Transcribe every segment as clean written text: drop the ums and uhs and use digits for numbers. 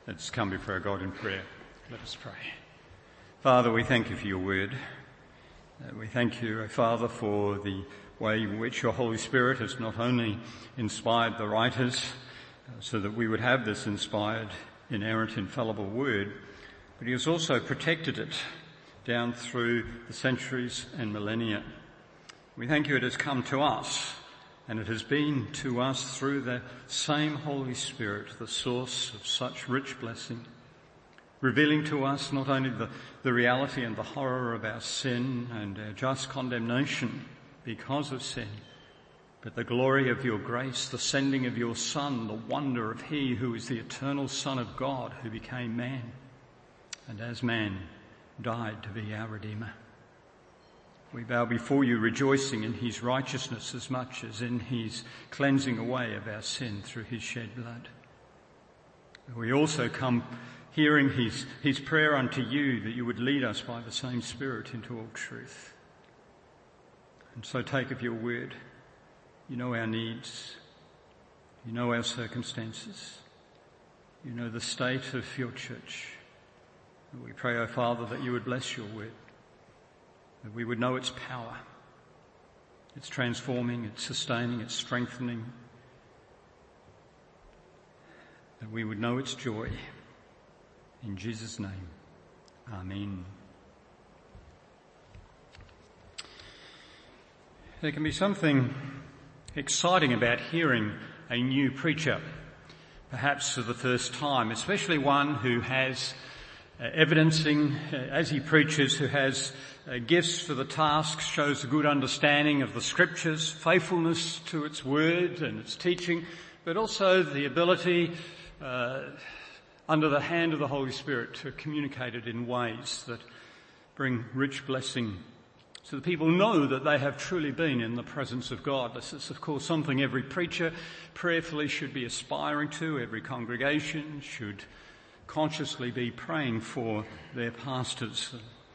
Let's come before our God in prayer. Let us pray. Father, we thank you for your word. We thank you, Father, for the way in which your Holy Spirit has not only inspired the writers so that we would have this inspired, inerrant, infallible word, but he has also protected it down through the centuries and millennia. We thank you it has come to us, and it has been to us through the same Holy Spirit, the source of such rich blessing, revealing to us not only the reality and the horror of our sin and our just condemnation because of sin, but the glory of your grace, the sending of your Son, the wonder of he who is the eternal Son of God who became man, and as man died to be our Redeemer. We bow before you rejoicing in his righteousness as much as in his cleansing away of our sin through his shed blood. We also come hearing his prayer unto you that you would lead us by the same Spirit into all truth. And so take of your word. You know our needs. You know our circumstances. You know the state of your church. And we pray, O Father, that you would bless your word, that we would know its power, its transforming, its sustaining, its strengthening, that we would know its joy. In Jesus' name, amen. There can be something exciting about hearing a new preacher, perhaps for the first time, especially one who has evidencing, as he preaches, who has gifts for the task, shows a good understanding of the Scriptures, faithfulness to its word and its teaching, but also the ability, under the hand of the Holy Spirit, to communicate it in ways that bring rich blessing so that people know that they have truly been in the presence of God. This is, of course, something every preacher prayerfully should be aspiring to. Every congregation should consciously be praying for their pastors.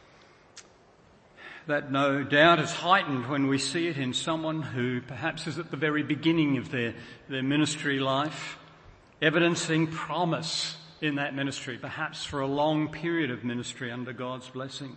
That no doubt is heightened when we see it in someone who perhaps is at the very beginning of their ministry life, evidencing promise in that ministry, perhaps for a long period of ministry under God's blessing.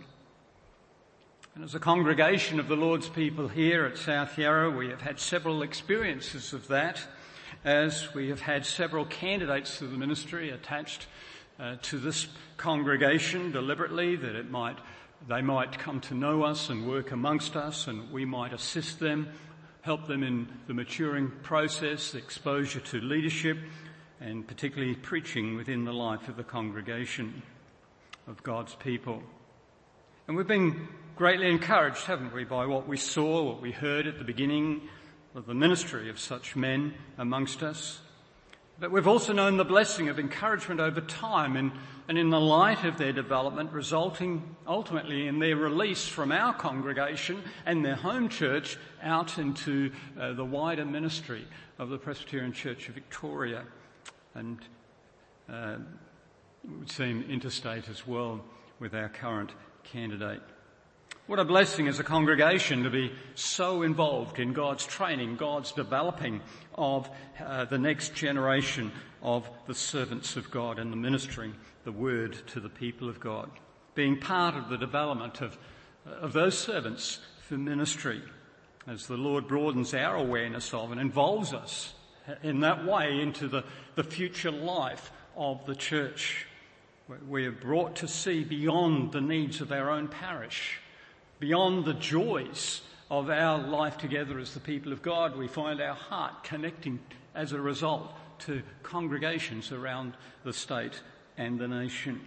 And as a congregation of the Lord's people here at South Yarra, we have had several experiences of that, as we have had several candidates to the ministry attached to this congregation deliberately, that they might come to know us and work amongst us, and we might assist them, help them in the maturing process, exposure to leadership, and particularly preaching within the life of the congregation of God's people. And we've been greatly encouraged, haven't we, by what we saw, what we heard at the beginning of the ministry of such men amongst us. But we've also known the blessing of encouragement over time, and in the light of their development, resulting ultimately in their release from our congregation and their home church out into the wider ministry of the Presbyterian Church of Victoria, and it would seem interstate as well with our current candidate. What a blessing as a congregation to be so involved in God's training, God's developing of the next generation of the servants of God and the ministering the word to the people of God, being part of the development of those servants for ministry as the Lord broadens our awareness of and involves us in that way into the future life of the church. We are brought to see beyond the needs of our own parish, beyond the joys of our life together as the people of God. We find our heart connecting as a result to congregations around the state and the nation.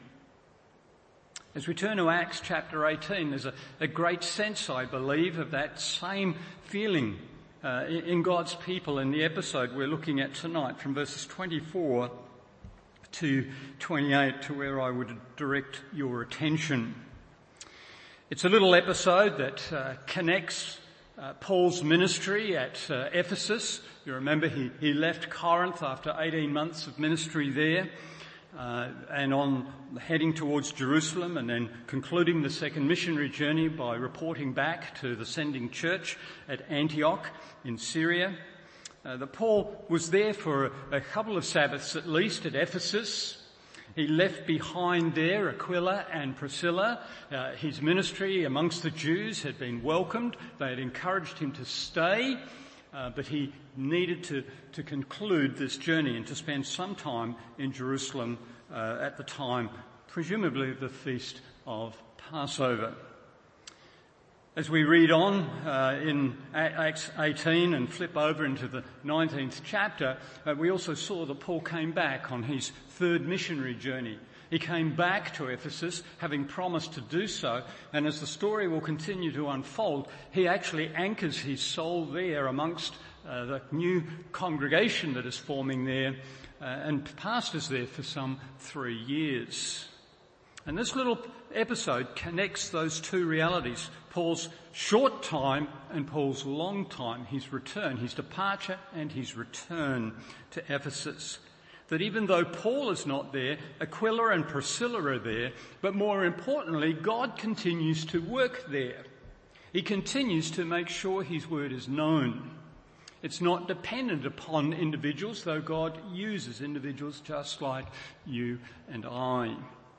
As we turn to Acts chapter 18, there's a great sense, I believe, of that same feeling in God's people in the episode we're looking at tonight, from verses 24 to 28, to where I would direct your attention. It's a little episode that connects Paul's ministry at Ephesus. You remember he left Corinth after 18 months of ministry there, and on heading towards Jerusalem, and then concluding the second missionary journey by reporting back to the sending church at Antioch in Syria. That Paul was there for a couple of Sabbaths at least at Ephesus, He left behind there Aquila and Priscilla. His ministry amongst the Jews had been welcomed. They had encouraged him to stay, but he needed to conclude this journey and to spend some time in Jerusalem at the time, presumably the feast of Passover. As we read on in Acts 18 and flip over into the 19th chapter, we also saw that Paul came back on his third missionary journey. He came back to Ephesus, having promised to do so, and as the story will continue to unfold, he actually anchors his soul there amongst the new congregation that is forming there, and pastors there for some 3 years. And this little episode connects those two realities, Paul's short time and Paul's long time, his return, his departure and his return to Ephesus. That even though Paul is not there, Aquila and Priscilla are there, but more importantly, God continues to work there. He continues to make sure his word is known. It's not dependent upon individuals, though God uses individuals just like you and I.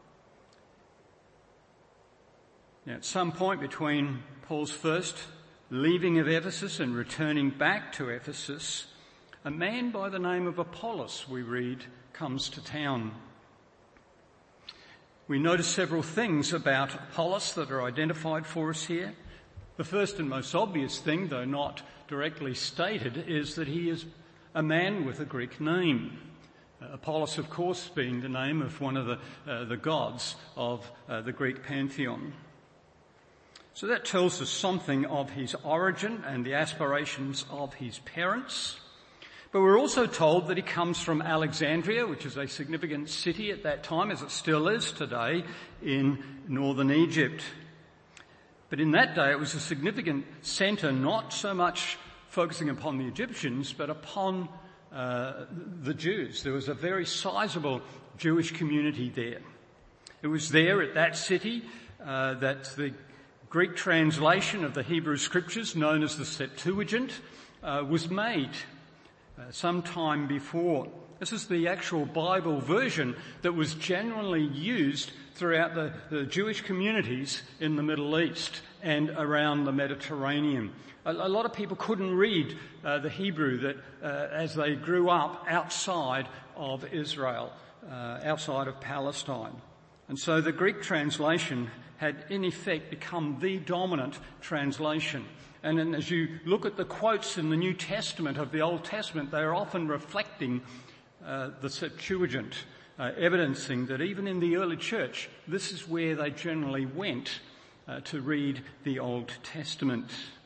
Now, at some point between Paul's first leaving of Ephesus and returning back to Ephesus, a man by the name of Apollos, we read, comes to town. We notice several things about Apollos that are identified for us here. The first and most obvious thing, though not directly stated, is that he is a man with a Greek name. Apollos, of course, being the name of one of the gods of the Greek pantheon. So that tells us something of his origin and the aspirations of his parents. But we're also told that he comes from Alexandria, which is a significant city at that time, as it still is today, in northern Egypt. But in that day it was a significant centre, not so much focusing upon the Egyptians, but upon the Jews. There was a very sizable Jewish community there. It was there at that city that the Greek translation of the Hebrew Scriptures, known as the Septuagint, was made some time before. This is the actual Bible version that was generally used throughout the Jewish communities in the Middle East and around the Mediterranean. A lot of people couldn't read the Hebrew that as they grew up outside of Israel, outside of Palestine. And so the Greek translation had in effect become the dominant translation. And then as you look at the quotes in the New Testament of the Old Testament, they are often reflecting the Septuagint, evidencing that even in the early church, this is where they generally went to read the Old Testament.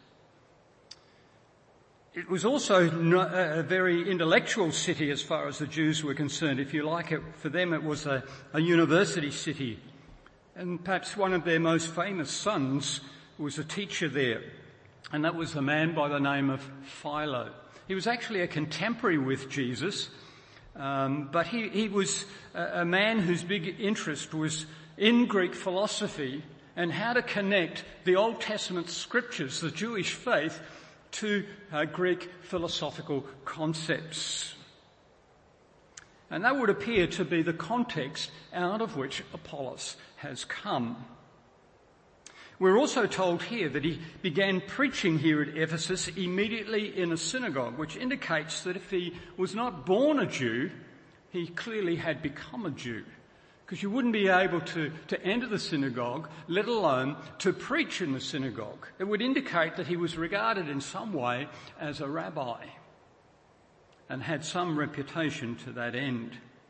It was also a very intellectual city as far as the Jews were concerned. If you like it, for them it was a university city. And perhaps one of their most famous sons was a teacher there, and that was a man by the name of Philo. He was actually a contemporary with Jesus, but he was a man whose big interest was in Greek philosophy and how to connect the Old Testament scriptures, the Jewish faith, to Greek philosophical concepts. And that would appear to be the context out of which Apollos has come. We're also told here that he began preaching here at Ephesus immediately in a synagogue, which indicates that if he was not born a Jew, he clearly had become a Jew. Because you wouldn't be able to enter the synagogue, let alone to preach in the synagogue. It would indicate that he was regarded in some way as a rabbi and had some reputation to that end.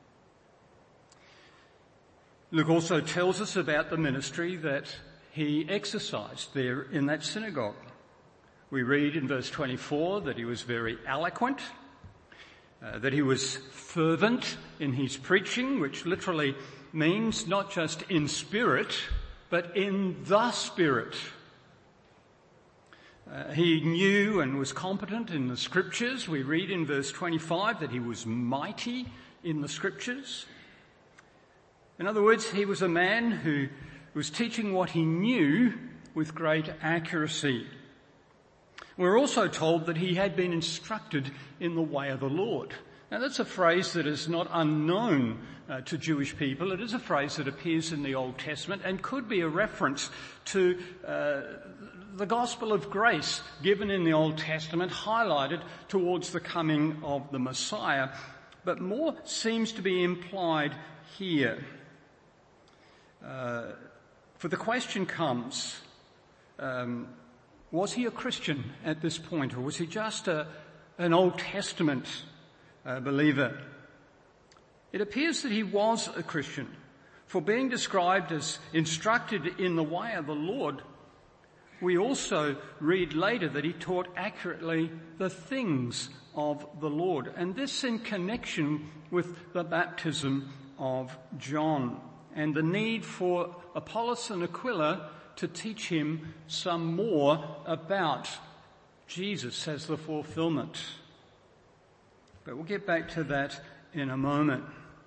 Luke also tells us about the ministry that he exercised there in that synagogue. We read in verse 24 that he was very eloquent, that he was fervent in his preaching, which literally means not just in spirit, but in the Spirit. He knew and was competent in the Scriptures. We read in verse 25 that he was mighty in the Scriptures. In other words, he was a man who was teaching what he knew with great accuracy. We're also told that he had been instructed in the way of the Lord. Now that's a phrase that is not unknown to Jewish people. It is a phrase that appears in the Old Testament and could be a reference to the gospel of grace given in the Old Testament, highlighted towards the coming of the Messiah. But more seems to be implied here. For the question comes, was he a Christian at this point, or was he just an Old Testament believer? It appears that he was a Christian, for being described as instructed in the way of the Lord, we also read later that he taught accurately the things of the Lord, and this in connection with the baptism of John and the need for Apollos and Aquila to teach him some more about Jesus as the fulfillment. But we'll get back to that in a moment.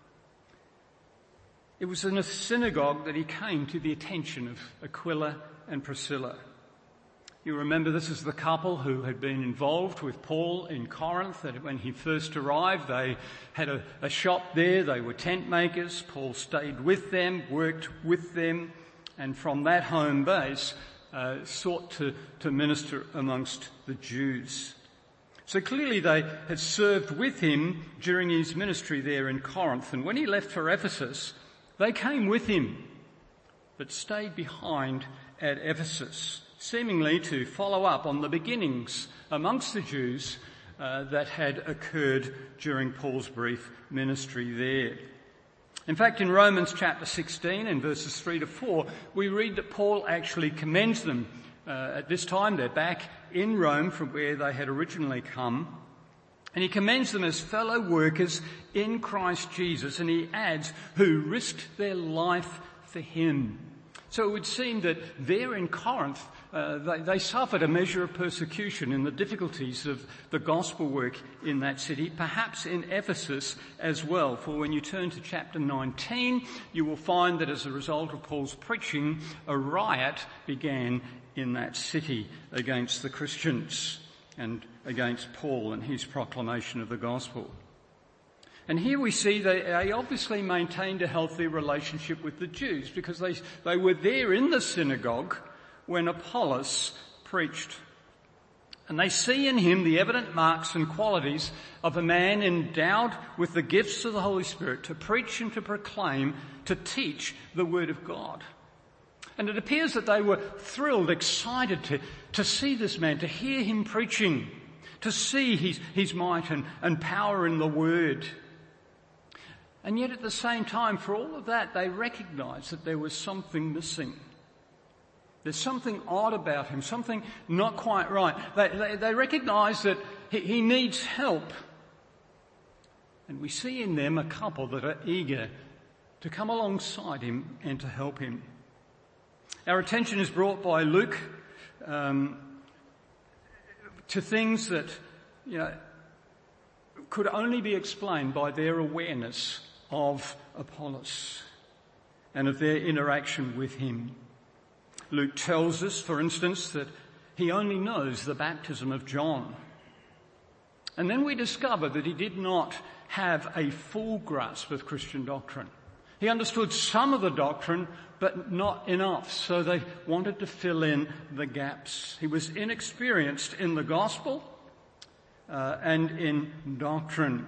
It was in a synagogue that he came to the attention of Aquila and Priscilla. You remember this is the couple who had been involved with Paul in Corinth. That when he first arrived, they had a shop there. They were tent makers. Paul stayed with them, worked with them, and from that home base sought to minister amongst the Jews. So clearly they had served with him during his ministry there in Corinth. And when he left for Ephesus, they came with him, but stayed behind at Ephesus, seemingly to follow up on the beginnings amongst the Jews that had occurred during Paul's brief ministry there. In fact, in Romans chapter 16 and verses 3 to 4, we read that Paul actually commends them. At this time, they're back in Rome from where they had originally come. And he commends them as fellow workers in Christ Jesus. And he adds, who risked their life for him. So it would seem that there in Corinth, they suffered a measure of persecution in the difficulties of the gospel work in that city, perhaps in Ephesus as well. For when you turn to chapter 19, you will find that as a result of Paul's preaching, a riot began in that city against the Christians and against Paul and his proclamation of the gospel. And here we see they obviously maintained a healthy relationship with the Jews because they were there in the synagogue when Apollos preached. And they see in him the evident marks and qualities of a man endowed with the gifts of the Holy Spirit to preach and to proclaim, to teach the word of God. And it appears that they were thrilled, excited to see this man, to hear him preaching, to see his might and power in the word. And yet at the same time, for all of that, they recognized that there was something missing. There's something odd about him, something not quite right. They recognize that he needs help. And we see in them a couple that are eager to come alongside him and to help him. Our attention is brought by Luke to things that, could only be explained by their awareness of Apollos and of their interaction with him. Luke tells us, for instance, that he only knows the baptism of John. And then we discover that he did not have a full grasp of Christian doctrine. He understood some of the doctrine, but not enough, so they wanted to fill in the gaps. He was inexperienced in the gospel and in doctrine.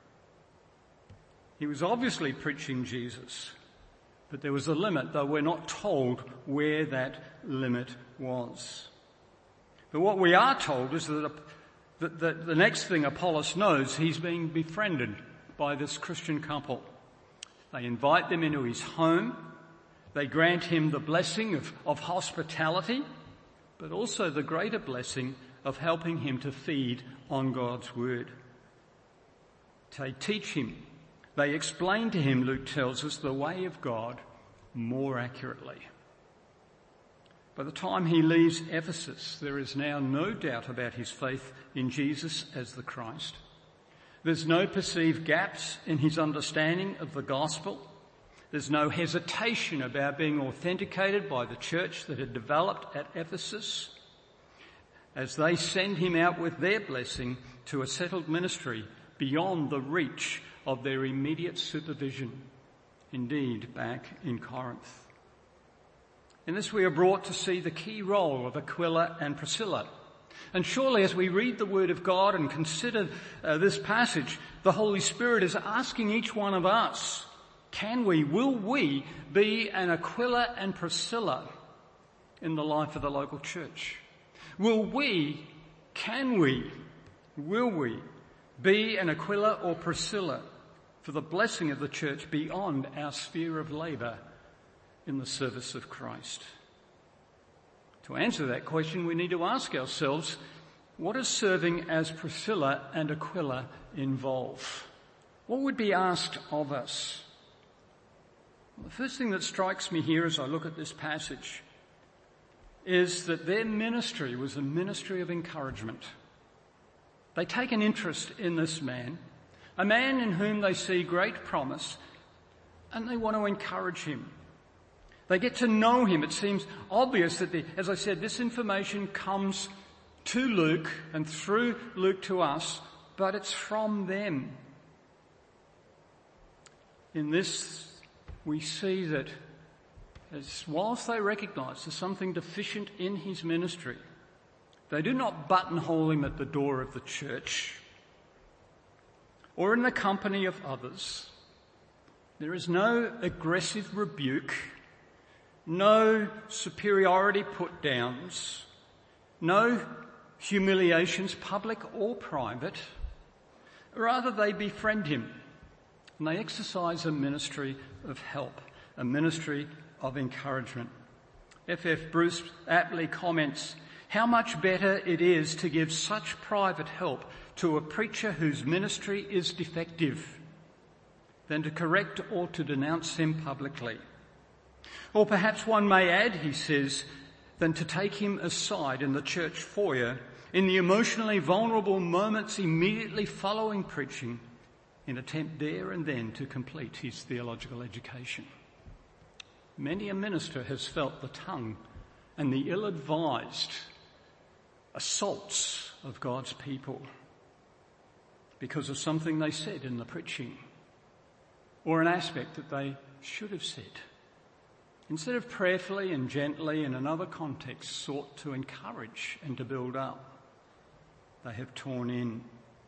He was obviously preaching Jesus, but there was a limit, though we're not told where that limit was. But what we are told is that the next thing Apollos knows, he's being befriended by this Christian couple. They invite them into his home. They grant him the blessing of hospitality, but also the greater blessing of helping him to feed on God's word. They teach him. They explain to him, Luke tells us, the way of God more accurately. By the time he leaves Ephesus, there is now no doubt about his faith in Jesus as the Christ. There's no perceived gaps in his understanding of the gospel. There's no hesitation about being authenticated by the church that had developed at Ephesus as they send him out with their blessing to a settled ministry beyond the reach of their immediate supervision. Indeed, back in Corinth. In this we are brought to see the key role of Aquila and Priscilla. And surely as we read the Word of God and consider this passage, the Holy Spirit is asking each one of us, will we be an Aquila and Priscilla in the life of the local church? Will we be an Aquila or Priscilla for the blessing of the church beyond our sphere of labour in the service of Christ? To answer that question, we need to ask ourselves, what does serving as Priscilla and Aquila involve? What would be asked of us? Well, the first thing that strikes me here as I look at this passage is that their ministry was a ministry of encouragement. They take an interest in this man, a man in whom they see great promise, and they want to encourage him. They get to know him. It seems obvious that, as I said, this information comes to Luke and through Luke to us, but it's from them. In this, we see that whilst they recognise there's something deficient in his ministry, they do not buttonhole him at the door of the church or in the company of others. There is no aggressive rebuke, no superiority put downs, no humiliations, public or private. Rather, they befriend him and they exercise a ministry of help, a ministry of encouragement. F.F. Bruce aptly comments, how much better it is to give such private help to a preacher whose ministry is defective than to correct or to denounce him publicly. Or perhaps one may add, he says, than to take him aside in the church foyer in the emotionally vulnerable moments immediately following preaching in attempt there and then to complete his theological education. Many a minister has felt the tongue and the ill-advised assaults of God's people because of something they said in the preaching or an aspect that they should have said. Instead of prayerfully and gently in another context sought to encourage and to build up, they have torn in.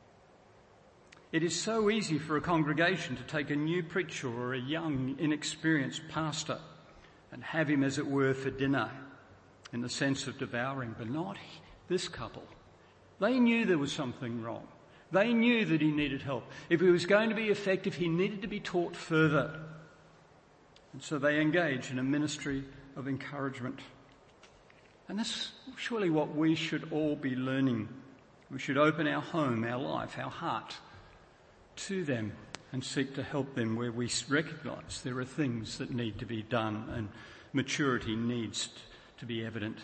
It is so easy for a congregation to take a new preacher or a young, inexperienced pastor and have him, as it were, for dinner in the sense of devouring, but not this couple. They knew there was something wrong. They knew that he needed help. If he was going to be effective, he needed to be taught further. And so they engage in a ministry of encouragement. And that's surely what we should all be learning. We should open our home, our life, our heart to them and seek to help them where we recognise there are things that need to be done and maturity needs to be evident.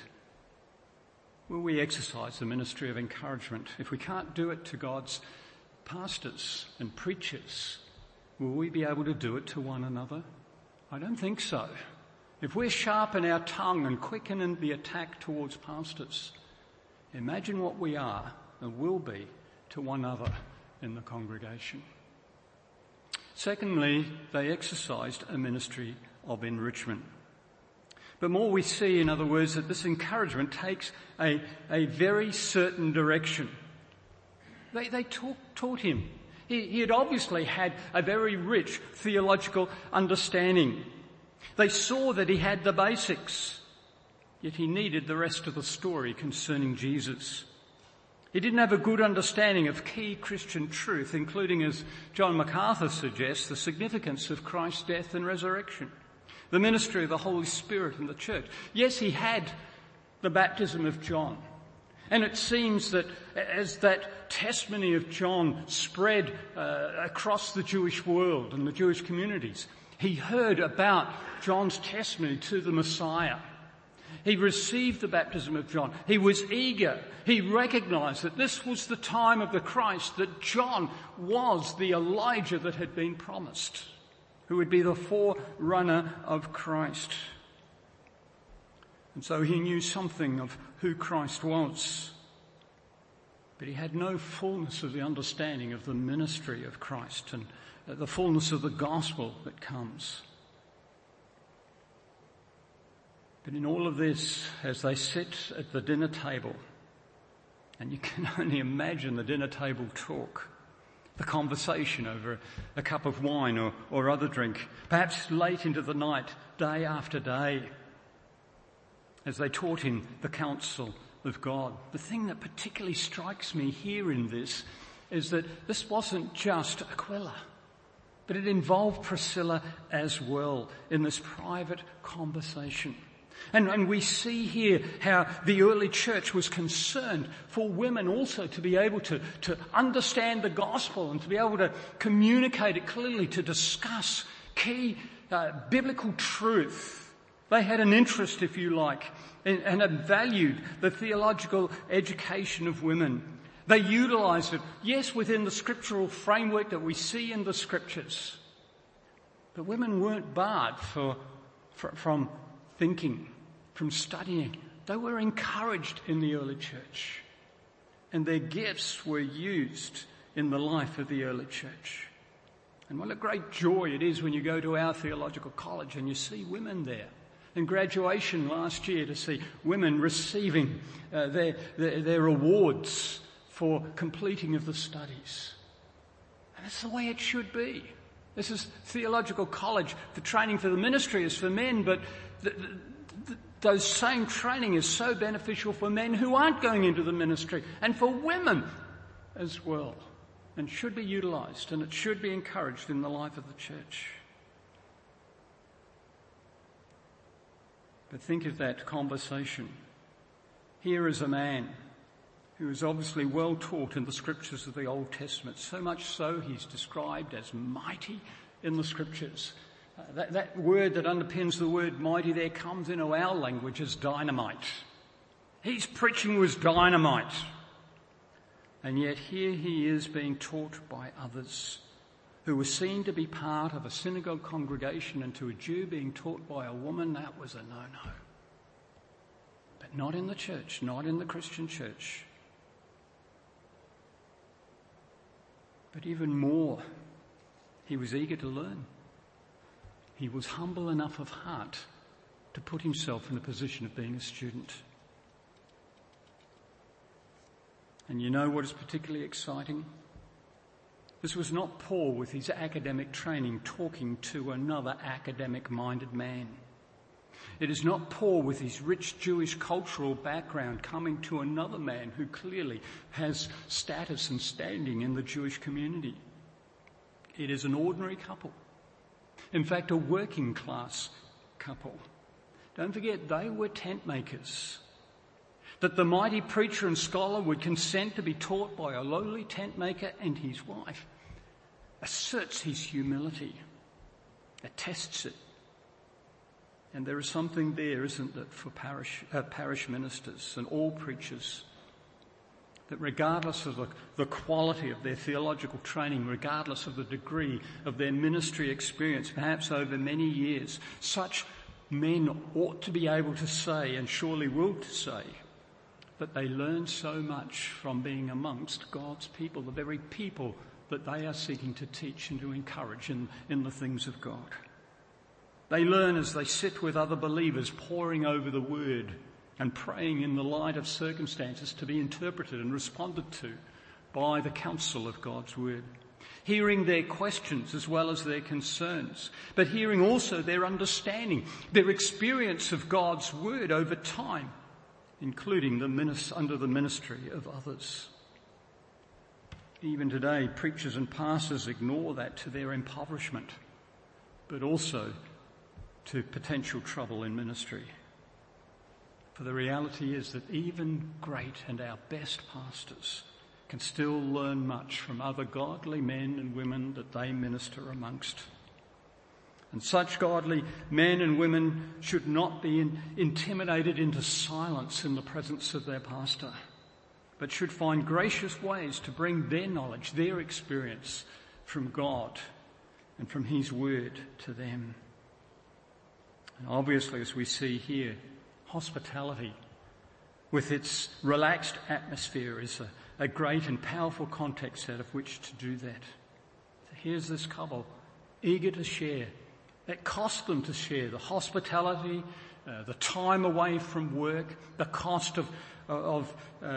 Will we exercise the ministry of encouragement? If we can't do it to God's pastors and preachers, will we be able to do it to one another? I don't think so. If we sharpen our tongue and quicken the attack towards pastors, imagine what we are and will be to one another in the congregation. Secondly, they exercised a ministry of enrichment. But more we see, in other words, that this encouragement takes a very certain direction. They taught him. He had obviously had a very rich theological understanding. They saw that he had the basics, yet he needed the rest of the story concerning Jesus. He didn't have a good understanding of key Christian truth, including, as John MacArthur suggests, the significance of Christ's death and resurrection, the ministry of the Holy Spirit in the church. Yes, he had the baptism of John. And it seems that as that testimony of John spread across the Jewish world and the Jewish communities, he heard about John's testimony to the Messiah. He received the baptism of John. He was eager. He recognised that this was the time of the Christ, that John was the Elijah that had been promised, who would be the forerunner of Christ. And so he knew something of who Christ was. but he had no fullness of the understanding of the ministry of Christ and the fullness of the gospel that comes. But in all of this, as they sit at the dinner table, and you can only imagine the dinner table talk, the conversation over a cup of wine or other drink, perhaps late into the night, day after day, as they taught him the counsel of God. The thing that particularly strikes me here in this is that this wasn't just Aquila, but it involved Priscilla as well in this private conversation. And we see here how the early church was concerned for women also to be able to understand the gospel and to be able to communicate it clearly, to discuss key biblical truth. They had an interest, if you like, and had valued the theological education of women. They utilised it, yes, within the scriptural framework that we see in the scriptures. But women weren't barred from thinking, from studying. They were encouraged in the early church, and their gifts were used in the life of the early church. And what a great joy it is when you go to our theological college and you see women there. In graduation last year, to see women receiving their awards for completing of the studies. And that's the way it should be. This is theological college. The training for the ministry is for men, but those same training is so beneficial for men who aren't going into the ministry and for women as well, and should be utilised, and it should be encouraged in the life of the church. But think of that conversation. Here is a man who is obviously well taught in the scriptures of the Old Testament, so much so he's described as mighty in the scriptures. That word that underpins the word mighty there comes into our language as dynamite. His preaching was dynamite. And yet here he is being taught by others who were seen to be part of a synagogue congregation, and to a Jew being taught by a woman, that was a no-no. But not in the church, not in the Christian church. But even more, he was eager to learn. He was humble enough of heart to put himself in the position of being a student. And you know what is particularly exciting? This was not Paul with his academic training talking to another academic-minded man. It is not Paul with his rich Jewish cultural background coming to another man who clearly has status and standing in the Jewish community. It is an ordinary couple. In fact, a working class couple. Don't forget, they were tent makers. That the mighty preacher and scholar would consent to be taught by a lowly tent maker and his wife asserts his humility, attests it. And there is something there, isn't it, for parish ministers and all preachers, that regardless of the quality of their theological training, regardless of the degree of their ministry experience, perhaps over many years, such men ought to be able to say, and surely will to say, that they learn so much from being amongst God's people, the very people that they are seeking to teach and to encourage in the things of God. They learn as they sit with other believers, poring over the word and praying in the light of circumstances to be interpreted and responded to by the counsel of God's word. Hearing their questions as well as their concerns, but hearing also their understanding, their experience of God's word over time, including under the ministry of others. Even today, preachers and pastors ignore that to their impoverishment, but also to potential trouble in ministry. For the reality is that even great and our best pastors can still learn much from other godly men and women that they minister amongst. And such godly men and women should not be intimidated into silence in the presence of their pastor, but should find gracious ways to bring their knowledge, their experience from God and from his word to them. And obviously, as we see here, hospitality with its relaxed atmosphere is a great and powerful context out of which to do that. Here's this couple, eager to share. It cost them to share the hospitality, the time away from work, the cost of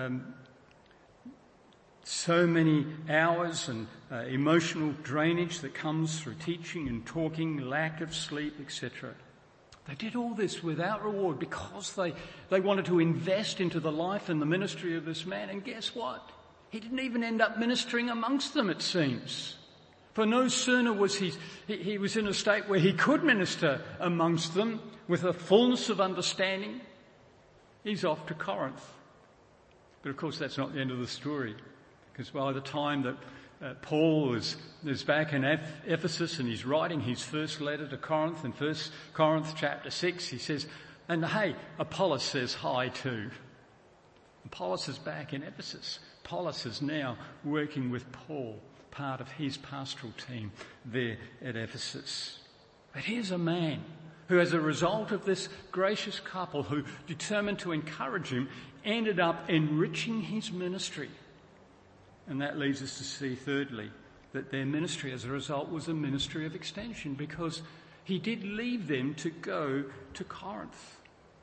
so many hours and emotional drainage that comes through teaching and talking, lack of sleep, etc. They did all this without reward because they wanted to invest into the life and the ministry of this man. And guess what? He didn't even end up ministering amongst them, it seems. For no sooner was he was in a state where he could minister amongst them with a fullness of understanding, he's off to Corinth. But of course that's not the end of the story, because by the time that Paul is back in Ephesus and he's writing his first letter to Corinth, in 1 Corinthians chapter 6, he says, and hey, Apollos says hi too. Apollos is back in Ephesus. Apollos is now working with Paul, part of his pastoral team there at Ephesus. But here's a man who, as a result of this gracious couple who determined to encourage him, ended up enriching his ministry. And that leads us to see, thirdly, that their ministry as a result was a ministry of extension, because he did leave them to go to Corinth.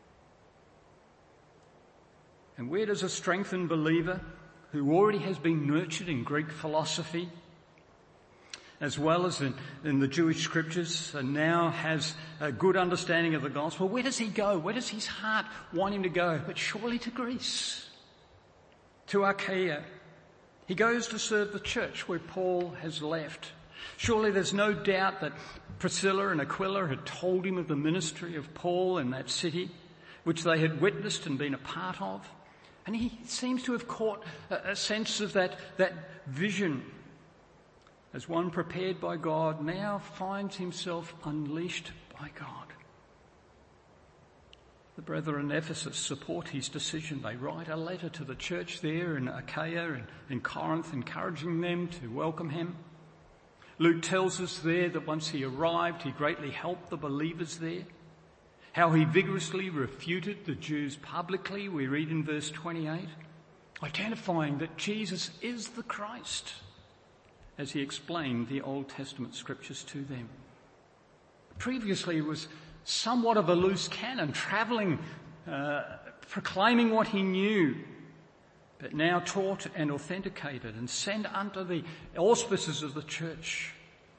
And where does a strengthened believer who already has been nurtured in Greek philosophy, as well as in the Jewish scriptures, and now has a good understanding of the gospel, where does he go? Where does his heart want him to go? But surely to Greece, to Achaia. He goes to serve the church where Paul has left. Surely there's no doubt that Priscilla and Aquila had told him of the ministry of Paul in that city, which they had witnessed and been a part of. And he seems to have caught a sense of that vision as one prepared by God now finds himself unleashed by God. The brethren in Ephesus support his decision. They write a letter to the church there in Achaia and in Corinth, encouraging them to welcome him. Luke tells us there that once he arrived, he greatly helped the believers there. How he vigorously refuted the Jews publicly, we read in verse 28, identifying that Jesus is the Christ, as he explained the Old Testament scriptures to them. Previously it was somewhat of a loose cannon, travelling, proclaiming what he knew, but now taught and authenticated and sent under the auspices of the church.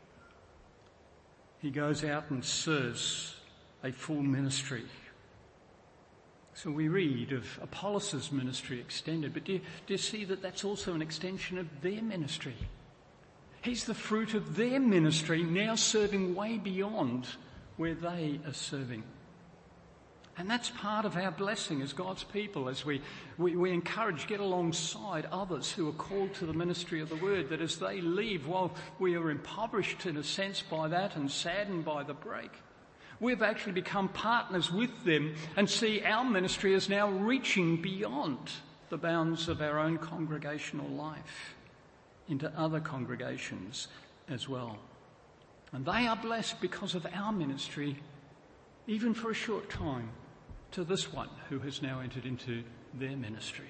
He goes out and serves a full ministry. So we read of Apollos' ministry extended, but do you see that that's also an extension of their ministry? He's the fruit of their ministry, now serving way beyond where they are serving. And that's part of our blessing as God's people, as we encourage, get alongside others who are called to the ministry of the word, that as they leave, while we are impoverished in a sense by that and saddened by the break, we've actually become partners with them and see our ministry as now reaching beyond the bounds of our own congregational life into other congregations as well. And they are blessed because of our ministry, even for a short time, to this one who has now entered into their ministry.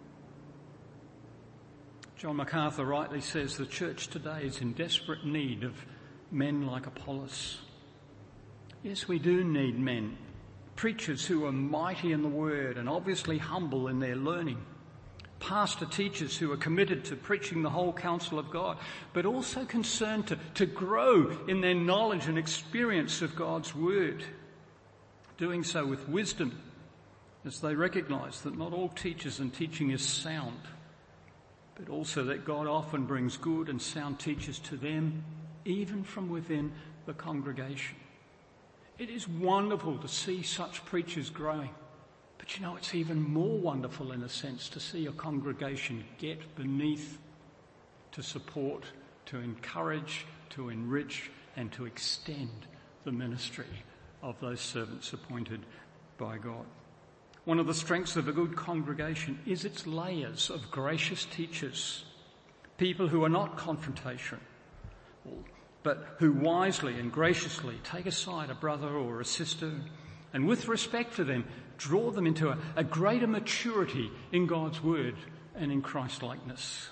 John MacArthur rightly says the church today is in desperate need of men like Apollos. Yes, we do need men, preachers who are mighty in the word and obviously humble in their learning, pastor teachers who are committed to preaching the whole counsel of God, but also concerned to grow in their knowledge and experience of God's word, doing so with wisdom as they recognise that not all teachers and teaching is sound, but also that God often brings good and sound teachers to them, even from within the congregation. It is wonderful to see such preachers growing. But you know, it's even more wonderful in a sense to see a congregation get beneath to support, to encourage, to enrich and to extend the ministry of those servants appointed by God. One of the strengths of a good congregation is its layers of gracious teachers, people who are not confrontational, but who wisely and graciously take aside a brother or a sister and with respect for them, draw them into a greater maturity in God's word and in Christ-likeness.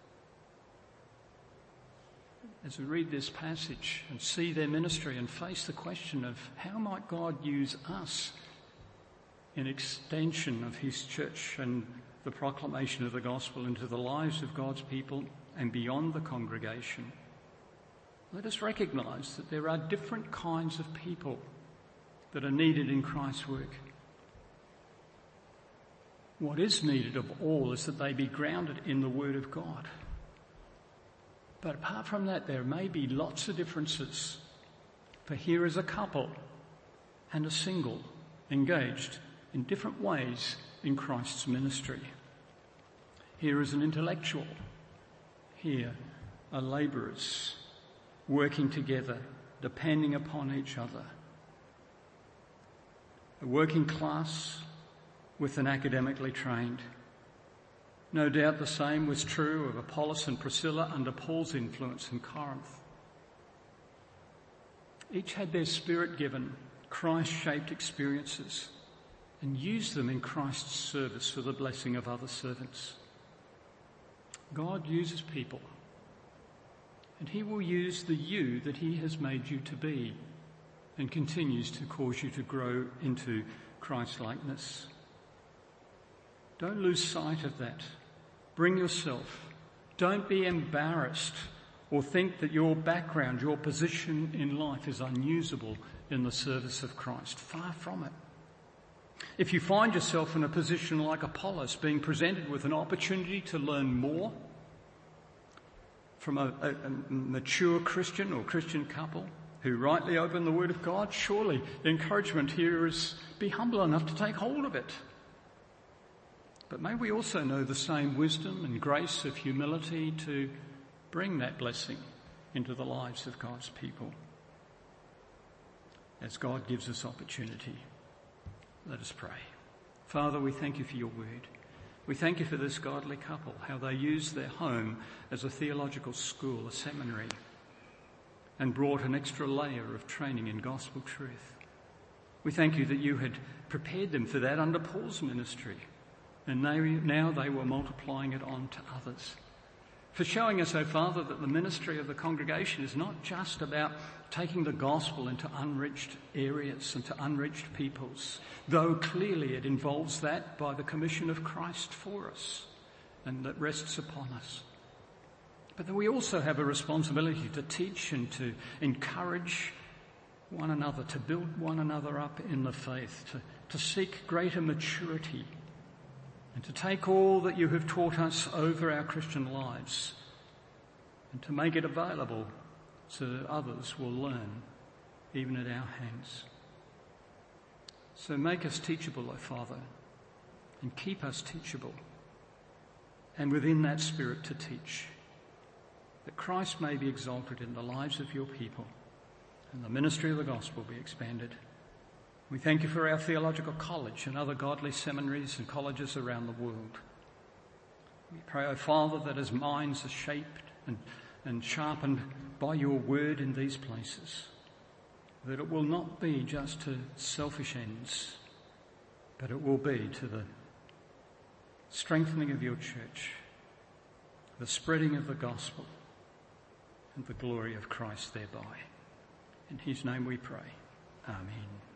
As we read this passage and see their ministry and face the question of how might God use us in extension of his church and the proclamation of the gospel into the lives of God's people and beyond the congregation, let us recognise that there are different kinds of people that are needed in Christ's work. What is needed of all is that they be grounded in the Word of God. But apart from that, there may be lots of differences. For here is a couple and a single engaged in different ways in Christ's ministry. Here is an intellectual. Here are labourers working together, depending upon each other. A working class with an academically trained. No doubt the same was true of Apollos and Priscilla under Paul's influence in Corinth. Each had their Spirit-given, Christ-shaped experiences and used them in Christ's service for the blessing of other servants. God uses people, and he will use the you that he has made you to be and continues to cause you to grow into Christ-likeness. Don't lose sight of that. Bring yourself. Don't be embarrassed or think that your background, your position in life is unusable in the service of Christ. Far from it. If you find yourself in a position like Apollos, being presented with an opportunity to learn more from a mature Christian or Christian couple who rightly open the Word of God, surely the encouragement here is be humble enough to take hold of it. But may we also know the same wisdom and grace of humility to bring that blessing into the lives of God's people as God gives us opportunity. Let us pray. Father, we thank you for your word. We thank you for this godly couple, how they used their home as a theological school, a seminary, and brought an extra layer of training in gospel truth. We thank you that you had prepared them for that under Paul's ministry, and now they were multiplying it on to others. For showing us, O Father, that the ministry of the congregation is not just about taking the gospel into unreached areas and to unreached peoples, though clearly it involves that by the commission of Christ for us and that rests upon us. But that we also have a responsibility to teach and to encourage one another, to build one another up in the faith, to seek greater maturity, and to take all that you have taught us over our Christian lives and to make it available so that others will learn even at our hands. So make us teachable, O Father, and keep us teachable, and within that spirit to teach, that Christ may be exalted in the lives of your people and the ministry of the gospel be expanded. We thank you for our theological college and other godly seminaries and colleges around the world. We pray, O Father, that as minds are shaped and sharpened by your word in these places, that it will not be just to selfish ends, but it will be to the strengthening of your church, the spreading of the gospel, and the glory of Christ thereby. In his name we pray. Amen.